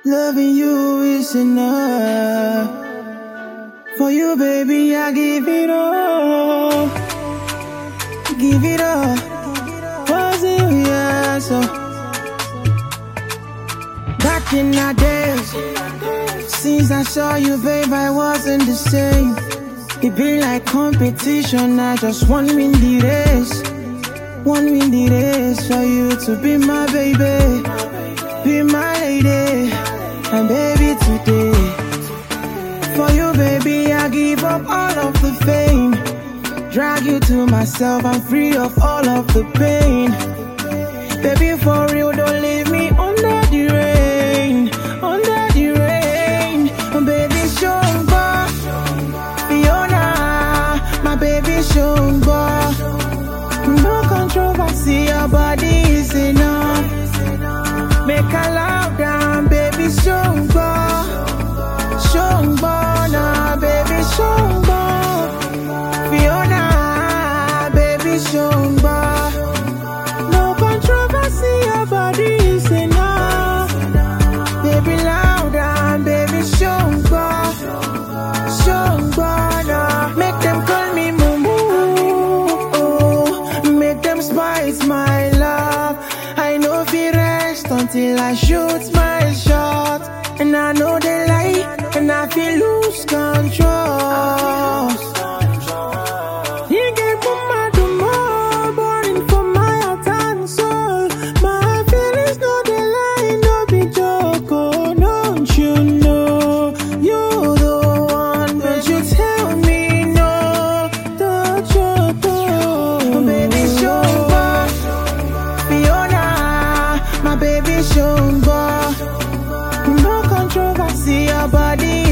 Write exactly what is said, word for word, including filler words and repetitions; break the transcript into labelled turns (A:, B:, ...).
A: Loving you is enough. For you, baby, I give it all. Give it all. Was it, yeah, so. Back in the days, since I saw you, babe, I wasn't the same. It be like competition, I just want to win the race. One win the race for you to be my baby, be my lady, and baby today. For you, baby, I give up all of the fame. Drag you to myself, I'm free of all of the pain. Baby, for real, don't leave me under the rain, under the rain. Baby, Shomba, Fiona, my baby, Shomba. No controversy, your body is enough. Make a loud down, baby, Shomba, Shomba, nah, baby, Shomba. Fiona, baby, Shomba. No controversy, your body is enough. Baby, loud down, baby, Shomba, Shomba, nah. Make them call me Mumu, oh. Make them spice my love. I know if you rest until I shoot my shot. And I know they lie, and I feel lose control. You can put my tomorrow burning for my heart and soul. My feelings no they lie, no be joke. Oh, don't you know you're the one? Don't you tell me no? Don't you know? Baby, Shomba, Fiona, my baby, Shomba. No controversy, your body